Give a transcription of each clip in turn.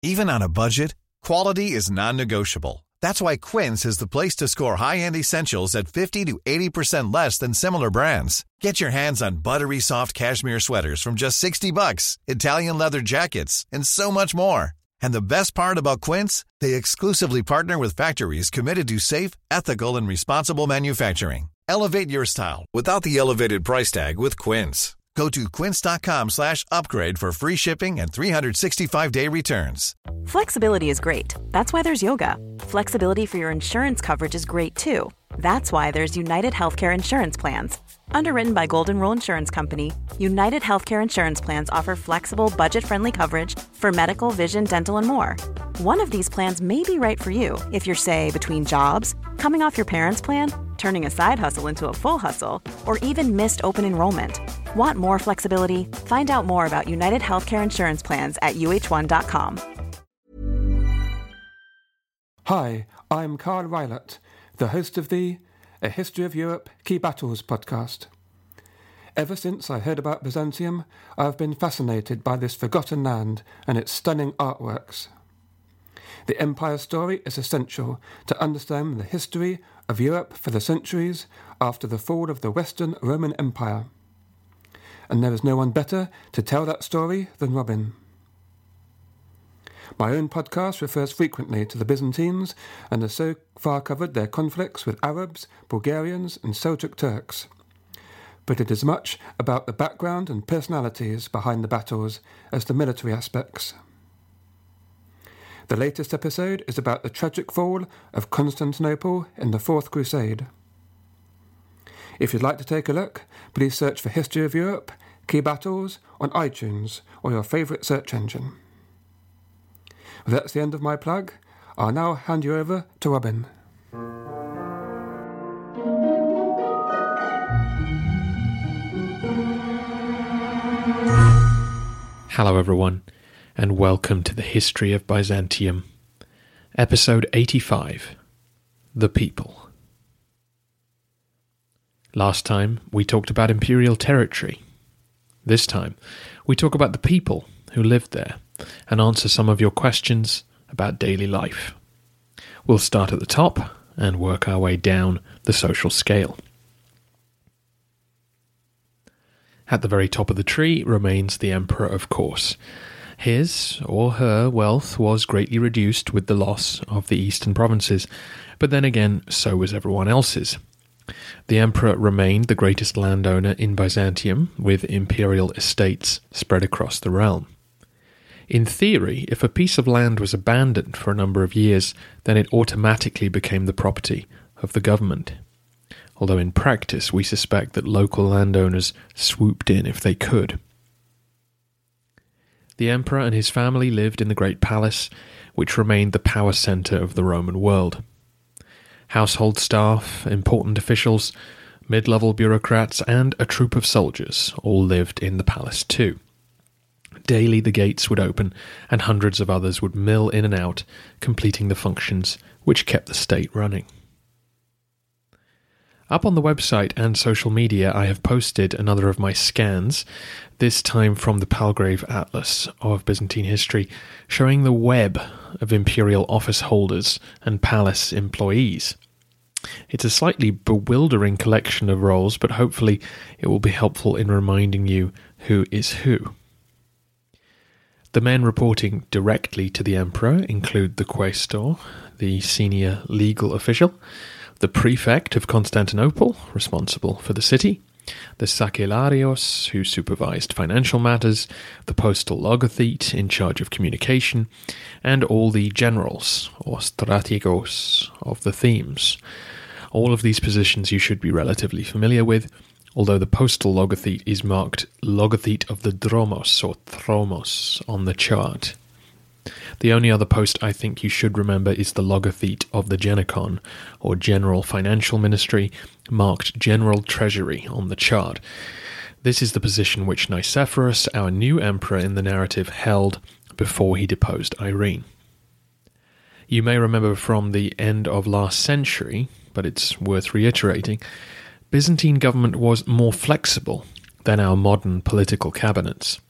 Even on a budget, quality is non-negotiable. That's why Quince is the place to score high-end essentials at 50 to 80% less than similar brands. Get your hands on buttery soft cashmere sweaters from just $60, Italian leather jackets, and so much more. And the best part about Quince, they exclusively partner with factories committed to safe, ethical, and responsible manufacturing. Elevate your style without the elevated price tag with Quince. Go to quince.com/upgrade for free shipping and 365-day returns. Flexibility is great. That's why there's yoga. Flexibility for your insurance coverage is great too. That's why there's United Healthcare Insurance Plans. Underwritten by Golden Rule Insurance Company, United Healthcare Insurance Plans offer flexible, budget-friendly coverage for medical, vision, dental, and more. One of these plans may be right for you if you're, say, between jobs, coming off your parents' plan, turning a side hustle into a full hustle, or even missed open enrollment. Want more flexibility? Find out more about United Healthcare Insurance Plans at uh1.com. Hi, I'm Carl Rylott, the host of the A History of Europe Key Battles podcast. Ever since I heard about Byzantium, I've been fascinated by this forgotten land and its stunning artworks. The empire's story is essential to understand the history of Europe for the centuries after the fall of the Western Roman Empire. And there is no one better to tell that story than Robin. My own podcast refers frequently to the Byzantines and has so far covered their conflicts with Arabs, Bulgarians and Seljuk Turks. But it is much about the background and personalities behind the battles as the military aspects. The latest episode is about the tragic fall of Constantinople in the Fourth Crusade. If you'd like to take a look, please search for History of Europe, Key Battles on iTunes or your favourite search engine. Well, that's the end of my plug. I'll now hand you over to Robin. Hello everyone, and welcome to the History of Byzantium, Episode 85, The People. Last time, we talked about imperial territory. This time, we talk about the people who lived there and answer some of your questions about daily life. We'll start at the top and work our way down the social scale. At the very top of the tree remains the emperor, of course. His or her wealth was greatly reduced with the loss of the eastern provinces, but then again, so was everyone else's. The emperor remained the greatest landowner in Byzantium, with imperial estates spread across the realm. In theory, if a piece of land was abandoned for a number of years, then it automatically became the property of the government. Although in practice we suspect that local landowners swooped in if they could. The emperor and his family lived in the Great Palace, which remained the power centre of the Roman world. Household staff, important officials, mid-level bureaucrats, and a troop of soldiers all lived in the palace too. Daily the gates would open, and hundreds of others would mill in and out, completing the functions which kept the state running. Up on the website and social media I have posted another of my scans, this time from the Palgrave Atlas of Byzantine history, showing the web of imperial office holders and palace employees. It's a slightly bewildering collection of roles, but hopefully it will be helpful in reminding you who is who. The men reporting directly to the emperor include the quaestor, the senior legal official, the prefect of Constantinople, responsible for the city, the sacellarios, who supervised financial matters, the postal logothete, in charge of communication, and all the generals, or strategos, of the themes. All of these positions you should be relatively familiar with, although the postal logothete is marked logothete of the dromos, or thromos, on the chart. The only other post I think you should remember is the logothete of the Genicon, or General Financial Ministry, marked General Treasury on the chart. This is the position which Nicephorus, our new emperor in the narrative, held before he deposed Irene. You may remember from the end of last century, but it's worth reiterating, Byzantine government was more flexible than our modern political cabinets.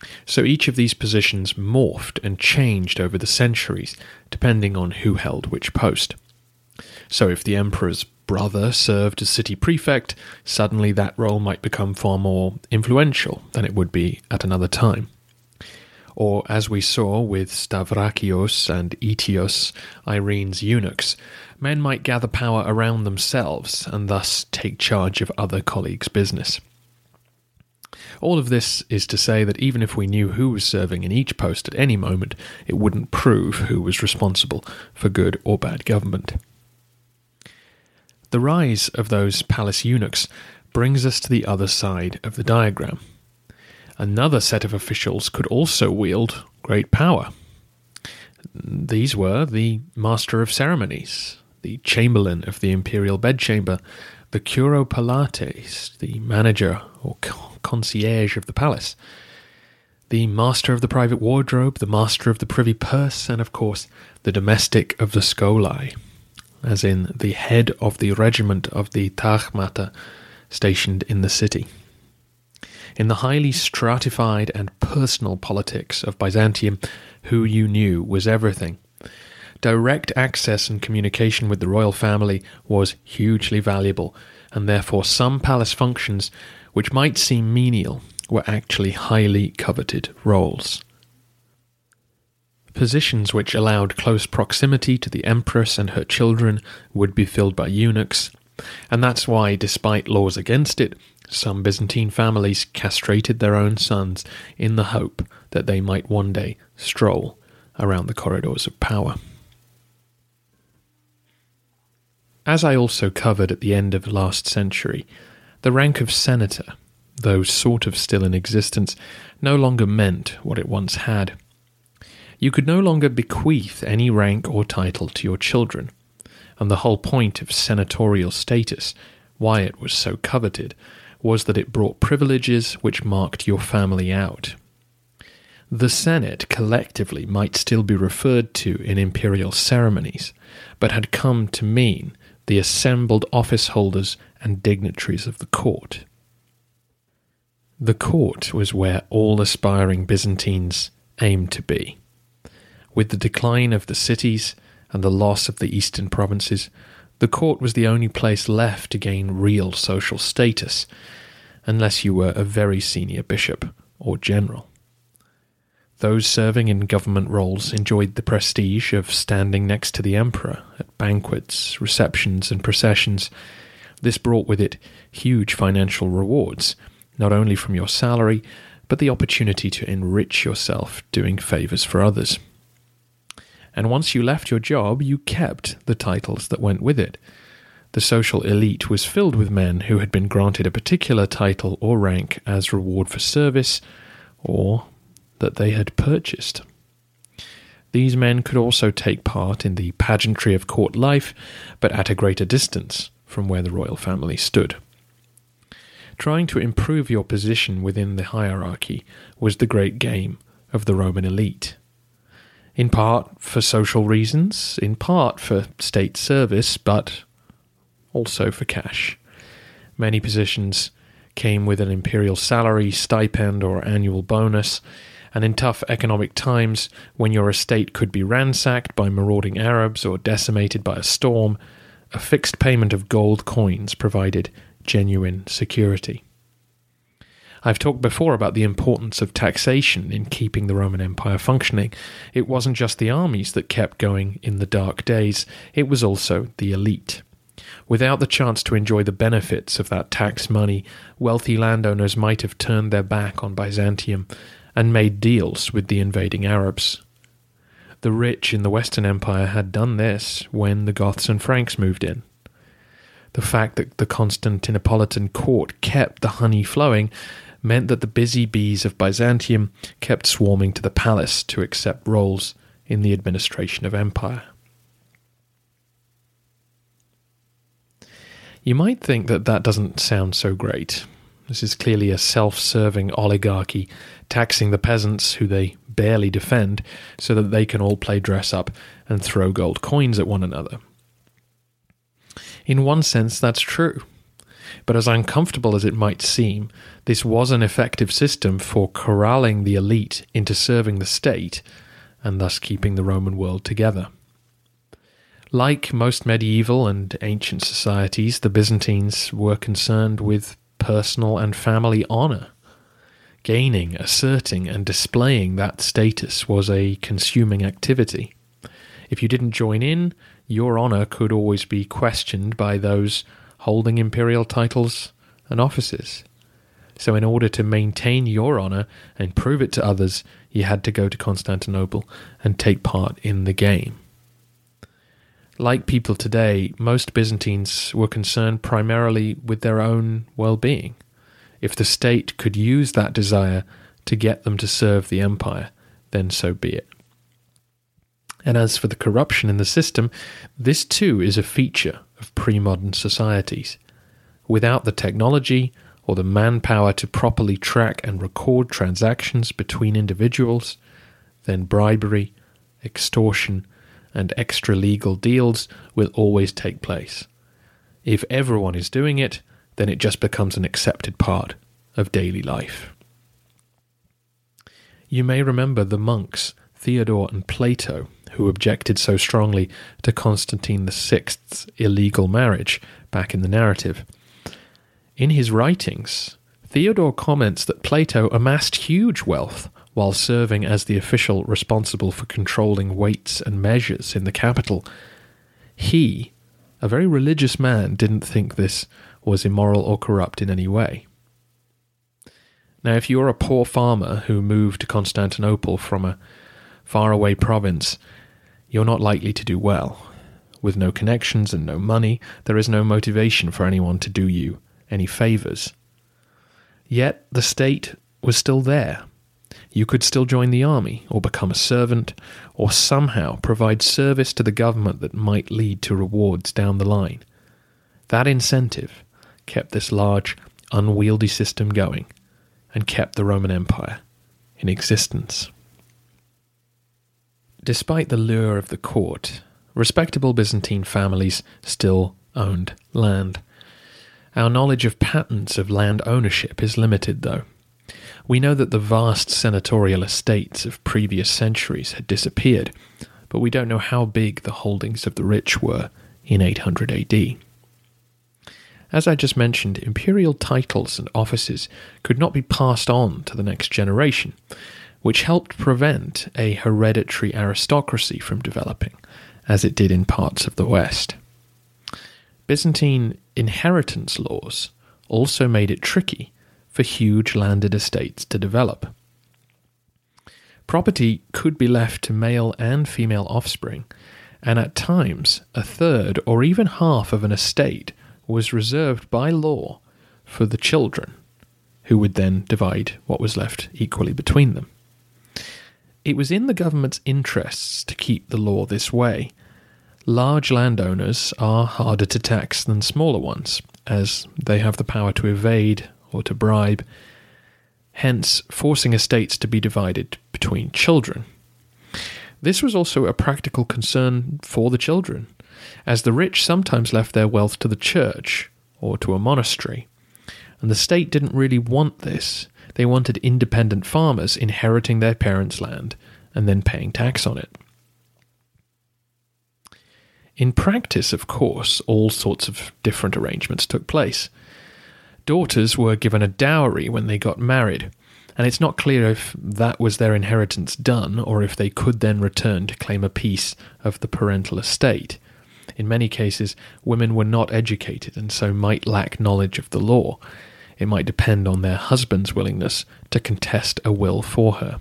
So each of these positions morphed and changed over the centuries, depending on who held which post. So if the emperor's brother served as city prefect, suddenly that role might become far more influential than it would be at another time. Or, as we saw with Stavrakios and Aetios, Irene's eunuchs, men might gather power around themselves and thus take charge of other colleagues' business. All of this is to say that even if we knew who was serving in each post at any moment, it wouldn't prove who was responsible for good or bad government. The rise of those palace eunuchs brings us to the other side of the diagram. Another set of officials could also wield great power. These were the Master of Ceremonies, the Chamberlain of the Imperial Bedchamber, the Curopalates, the manager or concierge of the palace, the Master of the Private Wardrobe, the Master of the Privy Purse, and of course the Domestic of the Scholai, as in the head of the regiment of the Tagmata stationed in the city. In the highly stratified and personal politics of Byzantium, who you knew was everything. Direct access and communication with the royal family was hugely valuable, and therefore some palace functions, which might seem menial, were actually highly coveted roles. Positions which allowed close proximity to the empress and her children would be filled by eunuchs, and that's why, despite laws against it, some Byzantine families castrated their own sons in the hope that they might one day stroll around the corridors of power. As I also covered at the end of last century, the rank of senator, though sort of still in existence, no longer meant what it once had. You could no longer bequeath any rank or title to your children, and the whole point of senatorial status, why it was so coveted, was that it brought privileges which marked your family out. The Senate collectively might still be referred to in imperial ceremonies, but had come to mean the assembled office holders and dignitaries of the court. The court was where all aspiring Byzantines aimed to be. With the decline of the cities and the loss of the eastern provinces, the court was the only place left to gain real social status, unless you were a very senior bishop or general. Those serving in government roles enjoyed the prestige of standing next to the emperor at banquets, receptions, and processions. This brought with it huge financial rewards, not only from your salary, but the opportunity to enrich yourself doing favours for others. And once you left your job, you kept the titles that went with it. The social elite was filled with men who had been granted a particular title or rank as reward for service, or that they had purchased. These men could also take part in the pageantry of court life, but at a greater distance from where the royal family stood. Trying to improve your position within the hierarchy was the great game of the Roman elite. In part for social reasons, in part for state service, but also for cash. Many positions came with an imperial salary, stipend, or annual bonus, and in tough economic times, when your estate could be ransacked by marauding Arabs or decimated by a storm, a fixed payment of gold coins provided genuine security. I've talked before about the importance of taxation in keeping the Roman Empire functioning. It wasn't just the armies that kept going in the dark days, it was also the elite. Without the chance to enjoy the benefits of that tax money, wealthy landowners might have turned their back on Byzantium and made deals with the invading Arabs. The rich in the Western Empire had done this when the Goths and Franks moved in. The fact that the Constantinopolitan court kept the honey flowing meant that the busy bees of Byzantium kept swarming to the palace to accept roles in the administration of empire. You might think that that doesn't sound so great. This is clearly a self-serving oligarchy taxing the peasants who they barely defend so that they can all play dress-up and throw gold coins at one another. In one sense, that's true. But as uncomfortable as it might seem, this was an effective system for corralling the elite into serving the state and thus keeping the Roman world together. Like most medieval and ancient societies, the Byzantines were concerned with personal and family honour. Gaining, asserting, and displaying that status was a consuming activity. If you didn't join in, your honour could always be questioned by those holding imperial titles and offices. So in order to maintain your honour and prove it to others, you had to go to Constantinople and take part in the game. Like people today, most Byzantines were concerned primarily with their own well-being. If the state could use that desire to get them to serve the empire, then so be it. And as for the corruption in the system, this too is a feature of pre-modern societies. Without the technology or the manpower to properly track and record transactions between individuals, then bribery, extortion, and extra-legal deals will always take place. If everyone is doing it, then it just becomes an accepted part of daily life. You may remember the monks Theodore and Plato, who objected so strongly to Constantine VI's illegal marriage back in the narrative. In his writings, Theodore comments that Plato amassed huge wealth while serving as the official responsible for controlling weights and measures in the capital. He, a very religious man, didn't think this was immoral or corrupt in any way. Now, if you're a poor farmer who moved to Constantinople from a faraway province, you're not likely to do well. With no connections and no money, there is no motivation for anyone to do you any favours. Yet the state was still there. You could still join the army, or become a servant, or somehow provide service to the government that might lead to rewards down the line. That incentive kept this large, unwieldy system going, and kept the Roman Empire in existence. Despite the lure of the court, respectable Byzantine families still owned land. Our knowledge of patterns of land ownership is limited, though. We know that the vast senatorial estates of previous centuries had disappeared, but we don't know how big the holdings of the rich were in 800 AD. As I just mentioned, imperial titles and offices could not be passed on to the next generation, which helped prevent a hereditary aristocracy from developing, as it did in parts of the West. Byzantine inheritance laws also made it tricky for huge landed estates to develop. Property could be left to male and female offspring, and at times a third or even half of an estate was reserved by law for the children, who would then divide what was left equally between them. It was in the government's interests to keep the law this way. Large landowners are harder to tax than smaller ones, as they have the power to evade or to bribe, hence forcing estates to be divided between children. This was also a practical concern for the children, as the rich sometimes left their wealth to the church or to a monastery, and the state didn't really want this. They wanted independent farmers inheriting their parents' land and then paying tax on it. In practice, of course, all sorts of different arrangements took place. Daughters were given a dowry when they got married, and it's not clear if that was their inheritance done or if they could then return to claim a piece of the parental estate. In many cases, women were not educated and so might lack knowledge of the law. It might depend on their husband's willingness to contest a will for her.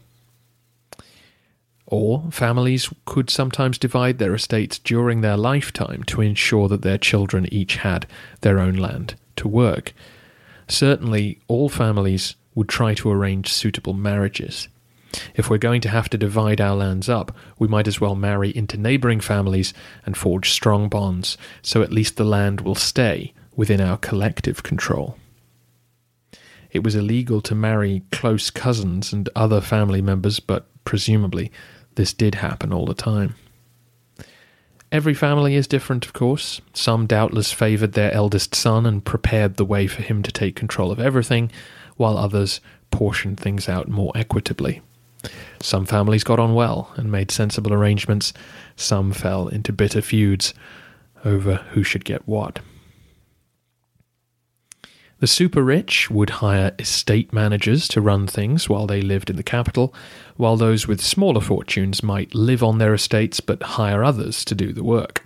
Or families could sometimes divide their estates during their lifetime to ensure that their children each had their own land to work. Certainly, all families would try to arrange suitable marriages. If we're going to have to divide our lands up, we might as well marry into neighbouring families and forge strong bonds, so at least the land will stay within our collective control. It was illegal to marry close cousins and other family members, but presumably this did happen all the time. Every family is different, of course. Some doubtless favoured their eldest son and prepared the way for him to take control of everything, while others portioned things out more equitably. Some families got on well and made sensible arrangements. Some fell into bitter feuds over who should get what. The super-rich would hire estate managers to run things while they lived in the capital, while those with smaller fortunes might live on their estates but hire others to do the work.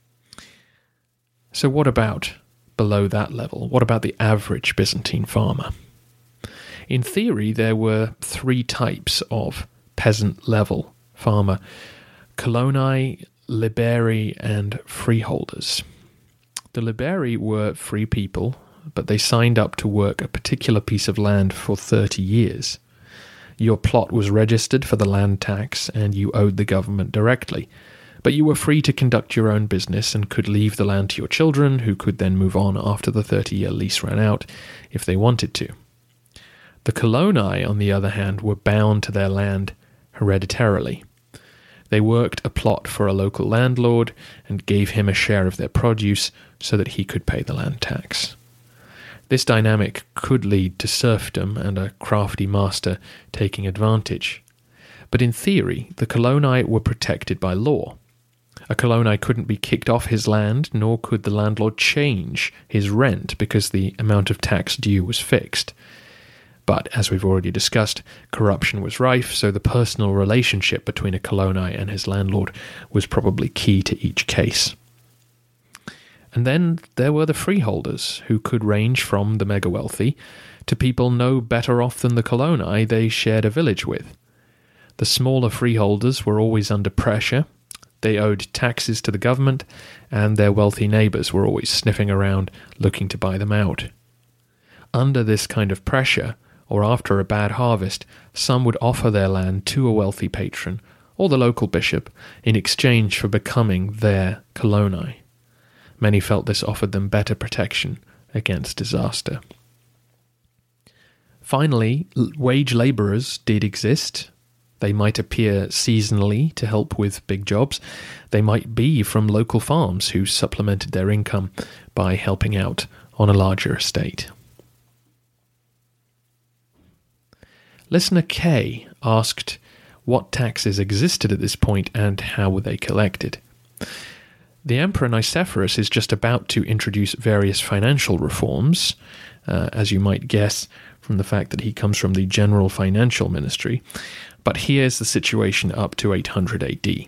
So what about below that level? What about the average Byzantine farmer? In theory, there were three types of peasant-level farmer: coloni, liberi, and freeholders. The liberi were free people, but they signed up to work a particular piece of land for 30 years. Your plot was registered for the land tax, and you owed the government directly. But you were free to conduct your own business and could leave the land to your children, who could then move on after the 30-year lease ran out, if they wanted to. The coloni, on the other hand, were bound to their land hereditarily. They worked a plot for a local landlord and gave him a share of their produce so that he could pay the land tax. This dynamic could lead to serfdom and a crafty master taking advantage. But in theory, the coloni were protected by law. A coloni couldn't be kicked off his land, nor could the landlord change his rent because the amount of tax due was fixed. But, as we've already discussed, corruption was rife, so the personal relationship between a coloni and his landlord was probably key to each case. And then there were the freeholders, who could range from the mega-wealthy to people no better off than the coloni they shared a village with. The smaller freeholders were always under pressure. They owed taxes to the government, and their wealthy neighbours were always sniffing around looking to buy them out. Under this kind of pressure, or after a bad harvest, some would offer their land to a wealthy patron or the local bishop in exchange for becoming their coloni. Many felt this offered them better protection against disaster. Finally, wage labourers did exist. They might appear seasonally to help with big jobs. They might be from local farms who supplemented their income by helping out on a larger estate. Listener K asked what taxes existed at this point and how were they collected. The Emperor Nicephorus is just about to introduce various financial reforms, as you might guess from the fact that he comes from the General Financial Ministry, but here's the situation up to 800 AD.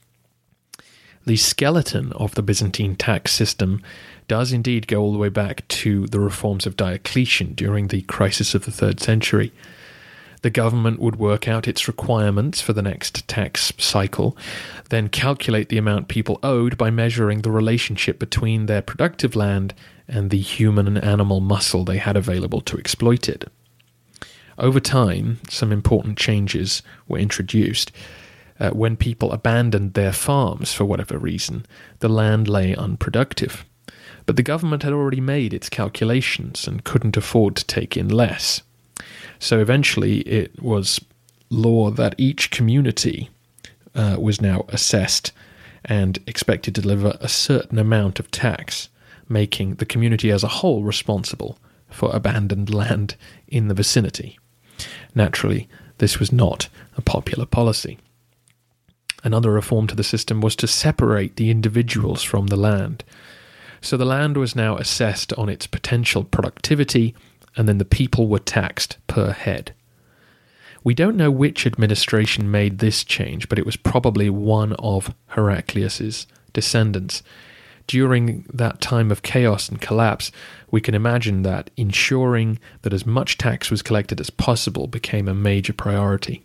The skeleton of the Byzantine tax system does indeed go all the way back to the reforms of Diocletian during the crisis of the 3rd century. The government would work out its requirements for the next tax cycle, then calculate the amount people owed by measuring the relationship between their productive land and the human and animal muscle they had available to exploit it. Over time, some important changes were introduced. When people abandoned their farms for whatever reason, the land lay unproductive. But the government had already made its calculations and couldn't afford to take in less. So eventually it was law that each community was now assessed and expected to deliver a certain amount of tax, making the community as a whole responsible for abandoned land in the vicinity. Naturally, this was not a popular policy. Another reform to the system was to separate the individuals from the land. So the land was now assessed on its potential productivity, and then the people were taxed per head. We don't know which administration made this change, but it was probably one of Heraclius's descendants. During that time of chaos and collapse, we can imagine that ensuring that as much tax was collected as possible became a major priority.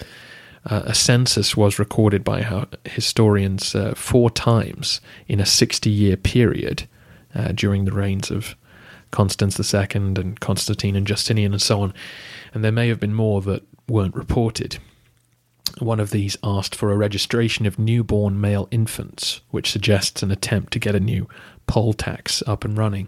A census was recorded by historians 4 times in a 60-year period during the reigns of Constans II and Constantine and Justinian and so on, and there may have been more that weren't reported. One of these asked for a registration of newborn male infants, which suggests an attempt to get a new poll tax up and running.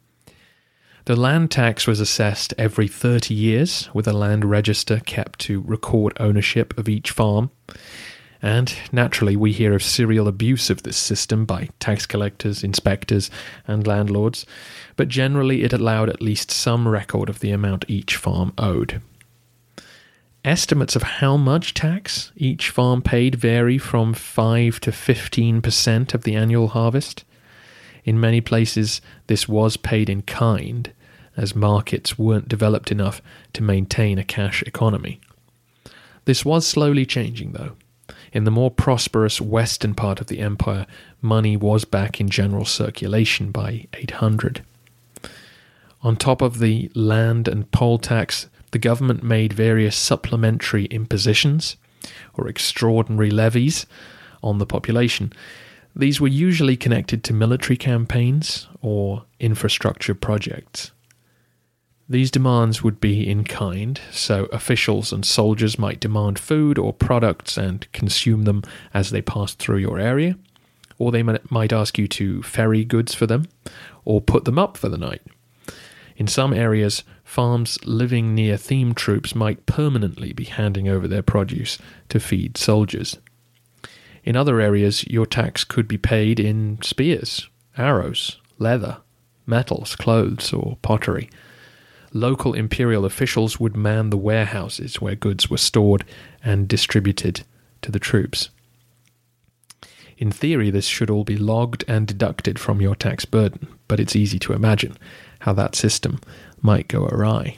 The land tax was assessed every 30 years, with a land register kept to record ownership of each farm, And naturally, we hear of serial abuse of this system by tax collectors, inspectors, and landlords, but generally it allowed at least some record of the amount each farm owed. Estimates of how much tax each farm paid vary from 5 to 15% of the annual harvest. In many places, this was paid in kind, as markets weren't developed enough to maintain a cash economy. This was slowly changing, though. In the more prosperous western part of the empire, money was back in general circulation by 800. On top of the land and poll tax, the government made various supplementary impositions, or extraordinary levies, on the population. These were usually connected to military campaigns or infrastructure projects. These demands would be in kind, so officials and soldiers might demand food or products and consume them as they passed through your area, or they might ask you to ferry goods for them, or put them up for the night. In some areas, farms living near theme troops might permanently be handing over their produce to feed soldiers. In other areas, your tax could be paid in spears, arrows, leather, metals, clothes, or pottery. Local imperial officials would man the warehouses where goods were stored and distributed to the troops. In theory, this should all be logged and deducted from your tax burden, but it's easy to imagine how that system might go awry.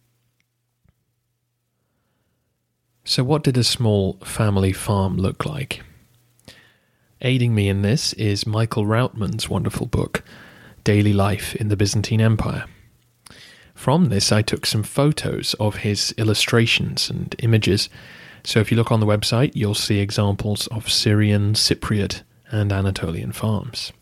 So what did a small family farm look like? Aiding me in this is Michael Routman's wonderful book, Daily Life in the Byzantine Empire. From this, I took some photos of his illustrations and images, so if you look on the website, you'll see examples of Syrian, Cypriot, and Anatolian farms.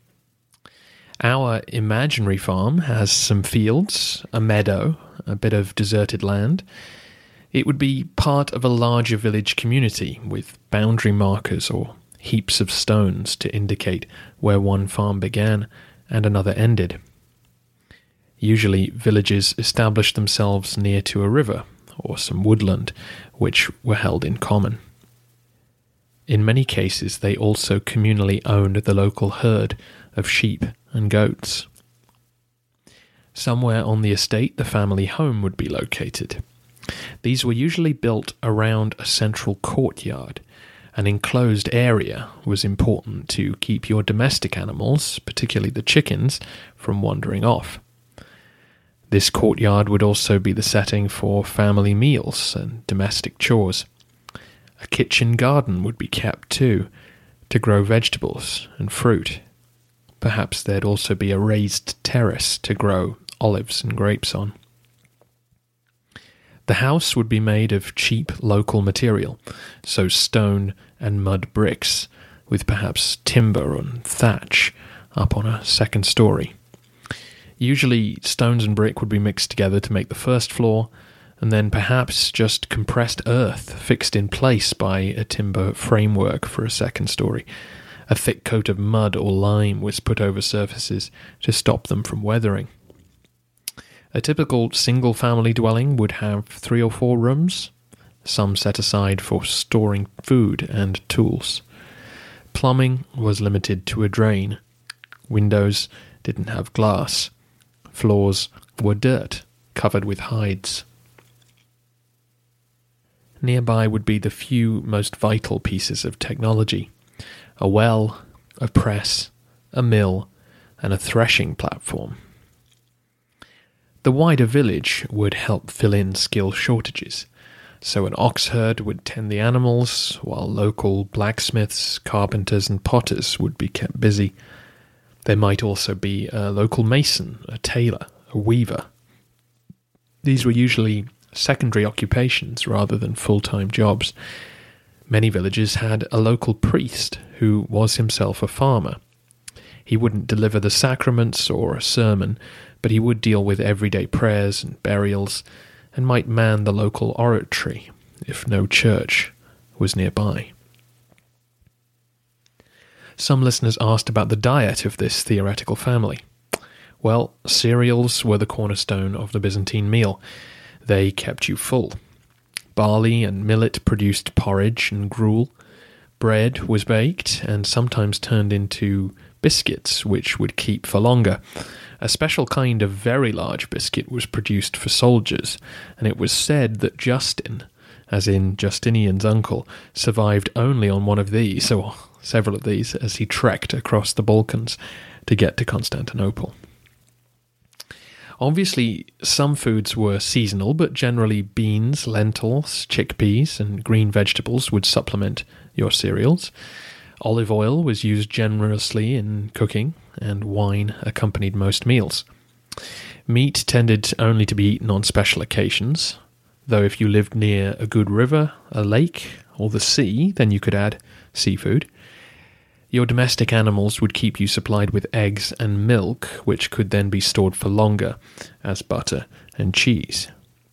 Our imaginary farm has some fields, a meadow, a bit of deserted land. It would be part of a larger village community with boundary markers or heaps of stones to indicate where one farm began and another ended. Usually, villages established themselves near to a river or some woodland, which were held in common. In many cases, they also communally owned the local herd of sheep and goats. Somewhere on the estate, the family home would be located. These were usually built around a central courtyard. An enclosed area was important to keep your domestic animals, particularly the chickens, from wandering off. This courtyard would also be the setting for family meals and domestic chores. A kitchen garden would be kept too, to grow vegetables and fruit. Perhaps there'd also be a raised terrace to grow olives and grapes on. The house would be made of cheap local material, so stone and mud bricks, with perhaps timber and thatch up on a second story. Usually stones and brick would be mixed together to make the first floor, and then perhaps just compressed earth fixed in place by a timber framework for a second story. A thick coat of mud or lime was put over surfaces to stop them from weathering. A typical single-family dwelling would have 3 or 4 rooms, some set aside for storing food and tools. Plumbing was limited to a drain. Windows didn't have glass. Floors were dirt, covered with hides. Nearby would be the few most vital pieces of technology: a well, a press, a mill, and a threshing platform. The wider village would help fill in skill shortages, so an ox herd would tend the animals, while local blacksmiths, carpenters, and potters would be kept busy. There might also be a local mason, a tailor, a weaver. These were usually secondary occupations rather than full-time jobs. Many villages had a local priest who was himself a farmer. He wouldn't deliver the sacraments or a sermon, but he would deal with everyday prayers and burials, and might man the local oratory if no church was nearby. Some listeners asked about the diet of this theoretical family. Well, cereals were the cornerstone of the Byzantine meal. They kept you full. Barley and millet produced porridge and gruel. Bread was baked and sometimes turned into biscuits, which would keep for longer. A special kind of very large biscuit was produced for soldiers, and it was said that Justin, as in Justinian's uncle, survived only on one of these, or several of these, as he trekked across the Balkans to get to Constantinople. Obviously, some foods were seasonal, but generally beans, lentils, chickpeas, and green vegetables would supplement your cereals. Olive oil was used generously in cooking, and wine accompanied most meals. Meat tended only to be eaten on special occasions, though if you lived near a good river, a lake, or the sea, then you could add seafood. Your domestic animals would keep you supplied with eggs and milk, which could then be stored for longer, as butter and cheese.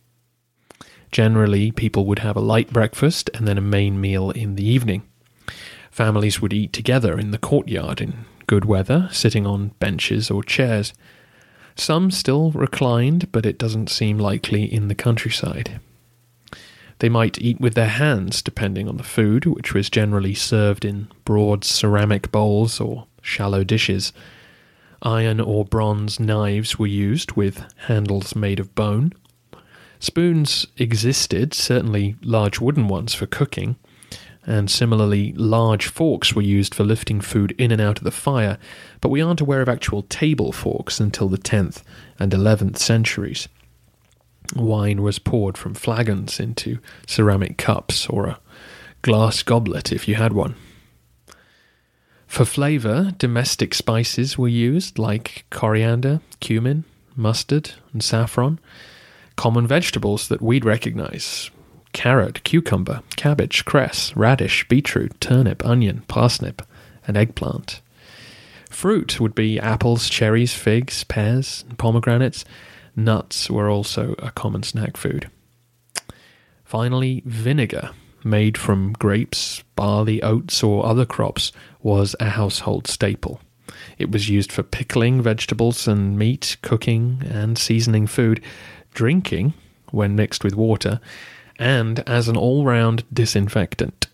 Generally, people would have a light breakfast and then a main meal in the evening. Families would eat together in the courtyard in good weather, sitting on benches or chairs. Some still reclined, but it doesn't seem likely in the countryside. They might eat with their hands, depending on the food, which was generally served in broad ceramic bowls or shallow dishes. Iron or bronze knives were used, with handles made of bone. Spoons existed, certainly large wooden ones for cooking, and similarly large forks were used for lifting food in and out of the fire, but we aren't aware of actual table forks until the 10th and 11th centuries. Wine was poured from flagons into ceramic cups or a glass goblet if you had one. For flavour, domestic spices were used like coriander, cumin, mustard, and saffron. Common vegetables that we'd recognise: carrot, cucumber, cabbage, cress, radish, beetroot, turnip, onion, parsnip, and eggplant. Fruit would be apples, cherries, figs, pears, and pomegranates. Nuts were also a common snack food. Finally, vinegar, made from grapes, barley, oats, or other crops, was a household staple. It was used for pickling vegetables and meat, cooking and seasoning food, drinking when mixed with water, and as an all-round disinfectant.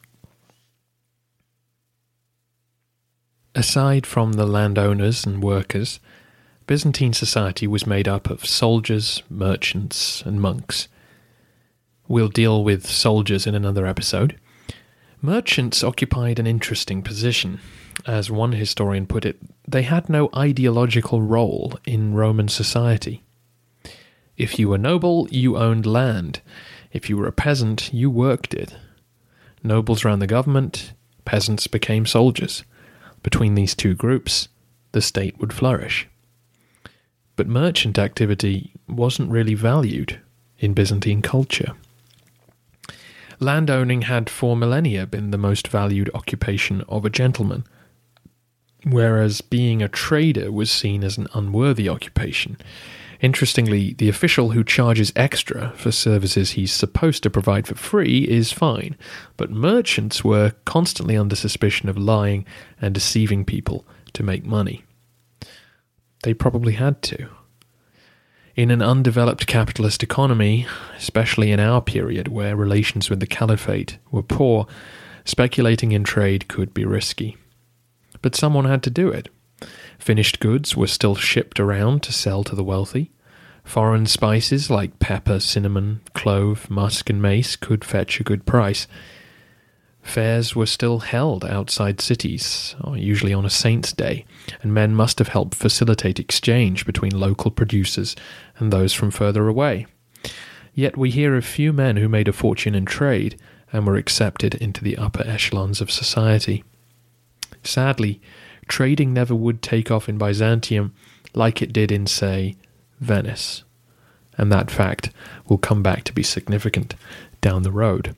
Aside from the landowners and workers, Byzantine society was made up of soldiers, merchants, and monks. We'll deal with soldiers in another episode. Merchants occupied an interesting position. As one historian put it, they had no ideological role in Roman society. If you were noble, you owned land. If you were a peasant, you worked it. Nobles ran the government, peasants became soldiers. Between these two groups, the state would flourish. But merchant activity wasn't really valued in Byzantine culture. Landowning had for millennia been the most valued occupation of a gentleman, whereas being a trader was seen as an unworthy occupation. Interestingly, the official who charges extra for services he's supposed to provide for free is fine, but merchants were constantly under suspicion of lying and deceiving people to make money. They probably had to. In an undeveloped capitalist economy, especially in our period where relations with the Caliphate were poor, speculating in trade could be risky. But someone had to do it. Finished goods were still shipped around to sell to the wealthy. Foreign spices like pepper, cinnamon, clove, musk, and mace could fetch a good price. Fairs were still held outside cities, usually on a saint's day, and men must have helped facilitate exchange between local producers and those from further away. Yet we hear of few men who made a fortune in trade and were accepted into the upper echelons of society. Sadly, trading never would take off in Byzantium like it did in, say, Venice, and that fact will come back to be significant down the road.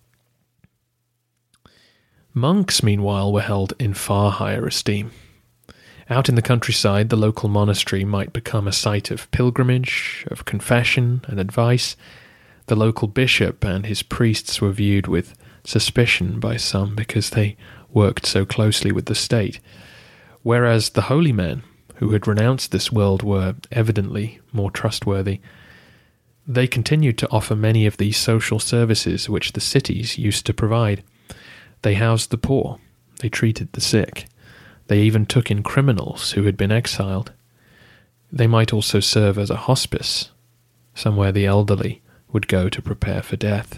Monks, meanwhile, were held in far higher esteem. Out in the countryside, the local monastery might become a site of pilgrimage, of confession and advice. The local bishop and his priests were viewed with suspicion by some because they worked so closely with the state, whereas the holy men who had renounced this world were evidently more trustworthy. They continued to offer many of these social services which the cities used to provide. They housed the poor. They treated the sick. They even took in criminals who had been exiled. They might also serve as a hospice, somewhere the elderly would go to prepare for death.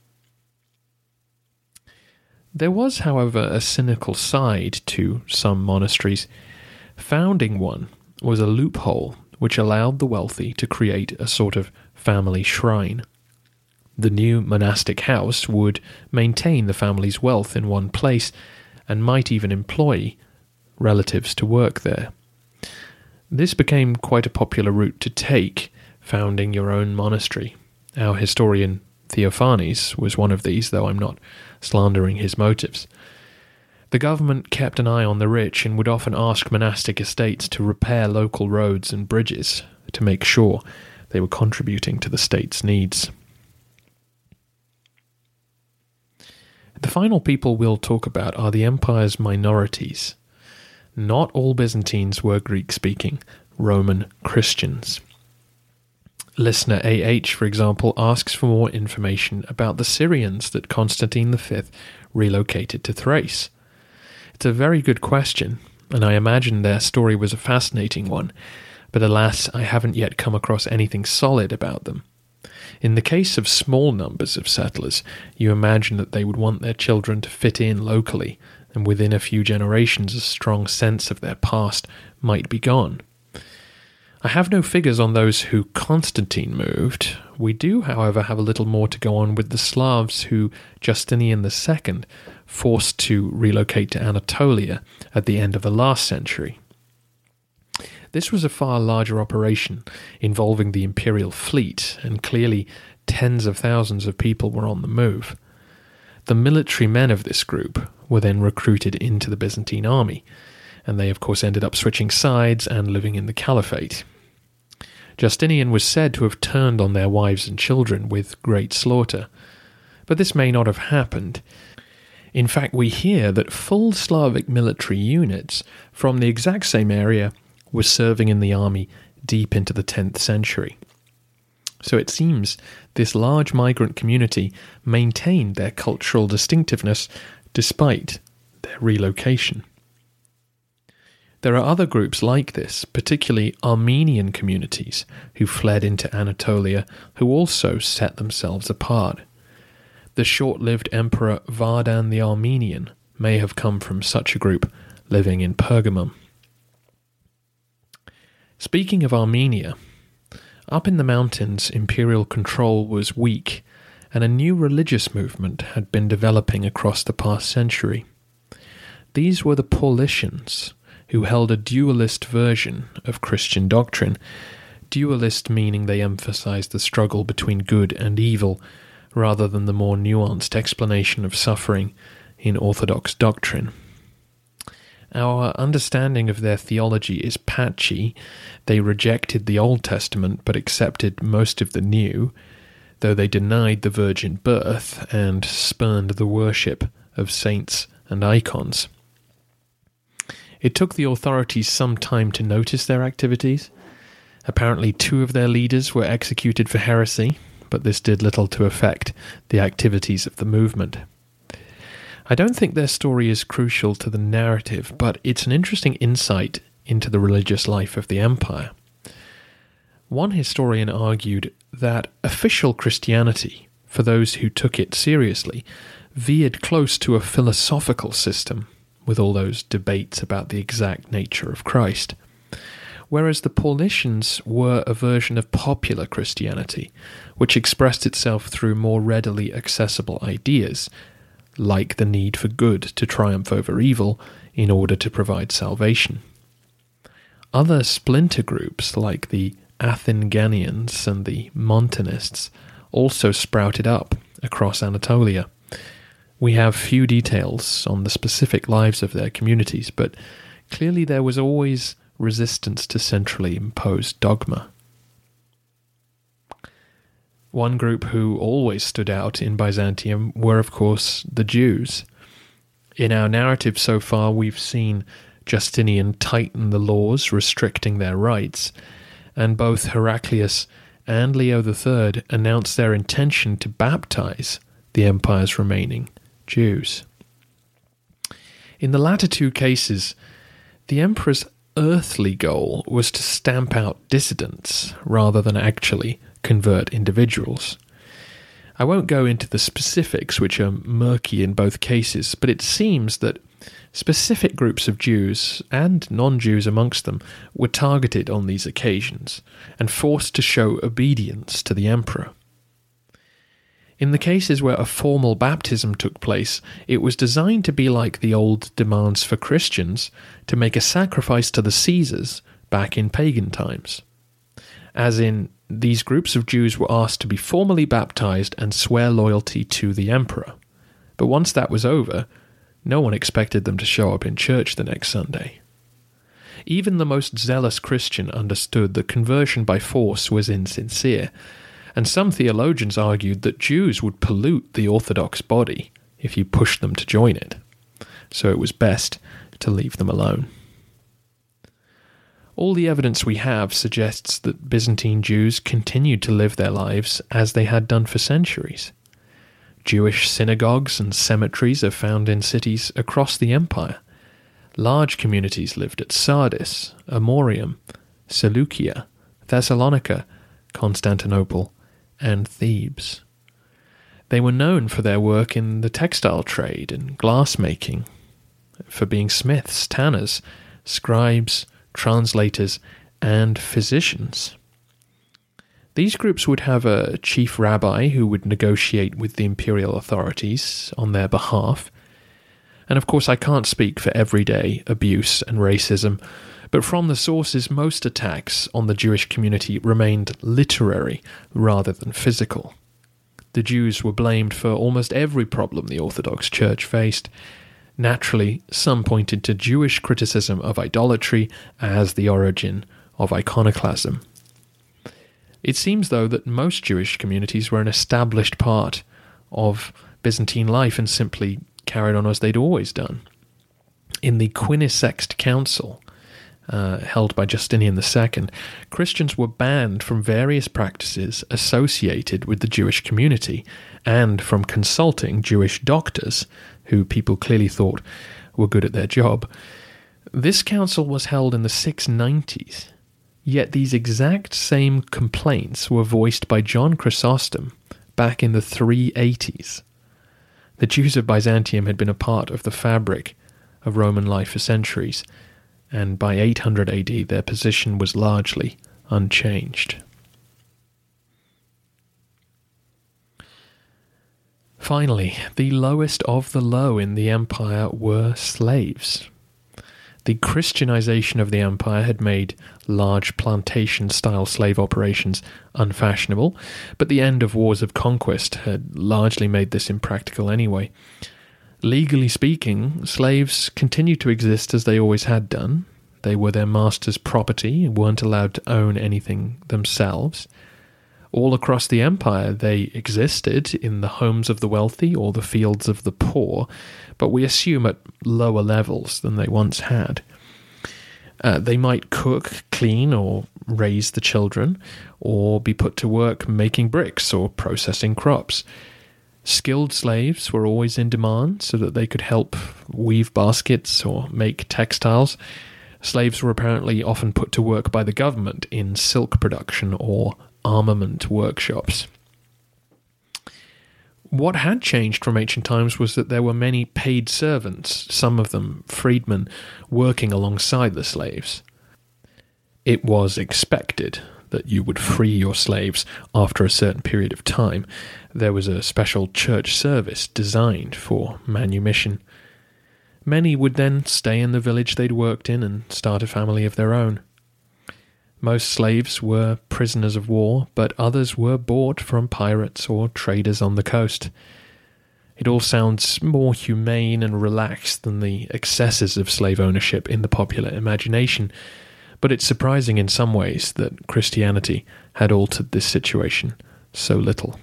There was, however, a cynical side to some monasteries. Founding one was a loophole which allowed the wealthy to create a sort of family shrine. The new monastic house would maintain the family's wealth in one place and might even employ relatives to work there. This became quite a popular route to take, founding your own monastery. Our historian Theophanes was one of these, though I'm not slandering his motives. The government kept an eye on the rich and would often ask monastic estates to repair local roads and bridges to make sure they were contributing to the state's needs. The final people we'll talk about are the empire's minorities. Not all Byzantines were Greek-speaking Roman Christians. Listener AH, for example, asks for more information about the Syrians that Constantine V relocated to Thrace. It's a very good question, and I imagine their story was a fascinating one, but alas, I haven't yet come across anything solid about them. In the case of small numbers of settlers, you imagine that they would want their children to fit in locally, and within a few generations a strong sense of their past might be gone. I have no figures on those who Constantine moved. We do, however, have a little more to go on with the Slavs who Justinian II forced to relocate to Anatolia at the end of the last century. This was a far larger operation involving the imperial fleet, and clearly tens of thousands of people were on the move. The military men of this group were then recruited into the Byzantine army, and they of course ended up switching sides and living in the caliphate. Justinian was said to have turned on their wives and children with great slaughter, but this may not have happened. In fact, we hear that full Slavic military units from the exact same area were serving in the army deep into the 10th century. So it seems this large migrant community maintained their cultural distinctiveness despite their relocation. There are other groups like this, particularly Armenian communities who fled into Anatolia, who also set themselves apart. The short-lived emperor Vardan the Armenian may have come from such a group living in Pergamum. Speaking of Armenia, up in the mountains imperial control was weak, and a new religious movement had been developing across the past century. These were the Paulicians, who held a dualist version of Christian doctrine. Dualist meaning they emphasized the struggle between good and evil, rather than the more nuanced explanation of suffering in Orthodox doctrine. Our understanding of their theology is patchy. They rejected the Old Testament but accepted most of the New, though they denied the virgin birth and spurned the worship of saints and icons. It took the authorities some time to notice their activities. Apparently 2 of their leaders were executed for heresy, but this did little to affect the activities of the movement. I don't think their story is crucial to the narrative, but it's an interesting insight into the religious life of the empire. One historian argued that official Christianity, for those who took it seriously, veered close to a philosophical system, with all those debates about the exact nature of Christ, whereas the Paulicians were a version of popular Christianity, which expressed itself through more readily accessible ideas, like the need for good to triumph over evil in order to provide salvation. Other splinter groups, like the Athenians and the Montanists, also sprouted up across Anatolia. We have few details on the specific lives of their communities, but clearly there was always resistance to centrally imposed dogma. One group who always stood out in Byzantium were, of course, the Jews. In our narrative so far, we've seen Justinian tighten the laws restricting their rights, and both Heraclius and Leo III announced their intention to baptize the empire's remaining Jews. In the latter two cases, the emperor's earthly goal was to stamp out dissidents rather than actually convert individuals. I won't go into the specifics, which are murky in both cases, but it seems that specific groups of Jews, and non-Jews amongst them, were targeted on these occasions and forced to show obedience to the emperor. In the cases where a formal baptism took place, it was designed to be like the old demands for Christians to make a sacrifice to the Caesars back in pagan times. As in, these groups of Jews were asked to be formally baptized and swear loyalty to the emperor. But once that was over, no one expected them to show up in church the next Sunday. Even the most zealous Christian understood that conversion by force was insincere, and some theologians argued that Jews would pollute the Orthodox body if you pushed them to join it, so it was best to leave them alone. All the evidence we have suggests that Byzantine Jews continued to live their lives as they had done for centuries. Jewish synagogues and cemeteries are found in cities across the empire. Large communities lived at Sardis, Amorium, Seleucia, Thessalonica, Constantinople, and Thebes. They were known for their work in the textile trade and glass-making, for being smiths, tanners, scribes, translators, and physicians. These groups would have a chief rabbi who would negotiate with the imperial authorities on their behalf. And of course, I can't speak for everyday abuse and racism, but from the sources, most attacks on the Jewish community remained literary rather than physical. The Jews were blamed for almost every problem the Orthodox Church faced. Naturally, some pointed to Jewish criticism of idolatry as the origin of iconoclasm. It seems, though, that most Jewish communities were an established part of Byzantine life and simply carried on as they'd always done. In the Quinisext Council, held by Justinian II, Christians were banned from various practices associated with the Jewish community and from consulting Jewish doctors, who people clearly thought were good at their job. This council was held in the 690s, yet these exact same complaints were voiced by John Chrysostom back in the 380s. The Jews of Byzantium had been a part of the fabric of Roman life for centuries, and by 800 AD their position was largely unchanged. Finally, the lowest of the low in the empire were slaves. The Christianization of the empire had made large plantation-style slave operations unfashionable, but the end of wars of conquest had largely made this impractical anyway. Legally speaking, slaves continued to exist as they always had done. They were their master's property and weren't allowed to own anything themselves. All across the empire, they existed in the homes of the wealthy or the fields of the poor, but we assume at lower levels than they once had. They might cook, clean, or raise the children, or be put to work making bricks or processing crops. Skilled slaves were always in demand so that they could help weave baskets or make textiles. Slaves were apparently often put to work by the government in silk production or armament workshops. What had changed from ancient times was that there were many paid servants, some of them freedmen, working alongside the slaves. It was expected that you would free your slaves after a certain period of time. There was a special church service designed for manumission. Many would then stay in the village they'd worked in and start a family of their own. Most slaves were prisoners of war, but others were bought from pirates or traders on the coast. It all sounds more humane and relaxed than the excesses of slave ownership in the popular imagination, but it's surprising in some ways that Christianity had altered this situation so little.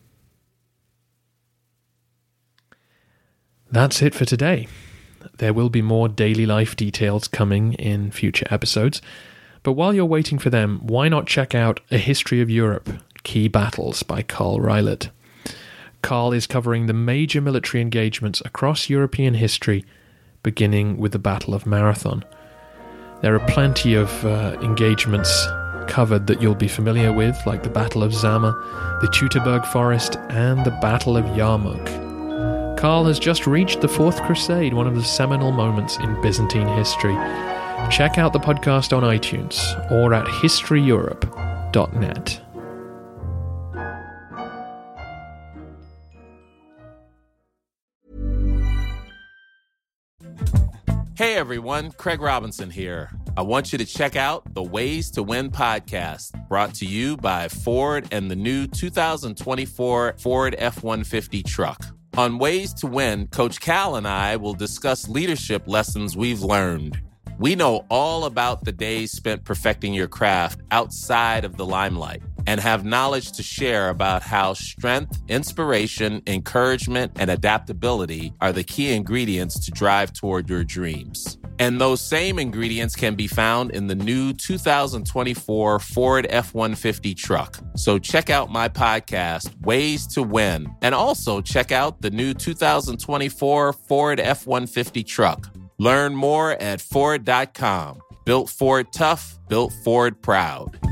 That's it for today. There will be more daily life details coming in future episodes. But while you're waiting for them, why not check out A History of Europe, Key Battles by Carl Reilert. Carl is covering the major military engagements across European history, beginning with the Battle of Marathon. There are plenty of engagements covered that you'll be familiar with, like the Battle of Zama, the Teutoburg Forest, and the Battle of Yarmouk. Karl has just reached the Fourth Crusade, one of the seminal moments in Byzantine history. Check out the podcast on iTunes or at historyeurope.net. Hey everyone, Craig Robinson here. I want you to check out the Ways to Win podcast, brought to you by Ford and the new 2024 Ford F-150 truck. On Ways to Win, Coach Cal and I will discuss leadership lessons we've learned. We know all about the days spent perfecting your craft outside of the limelight and have knowledge to share about how strength, inspiration, encouragement, and adaptability are the key ingredients to drive toward your dreams. And those same ingredients can be found in the new 2024 Ford F-150 truck. So check out my podcast, Ways to Win, and also check out the new 2024 Ford F-150 truck. Learn more at Ford.com. Built Ford tough, built Ford proud.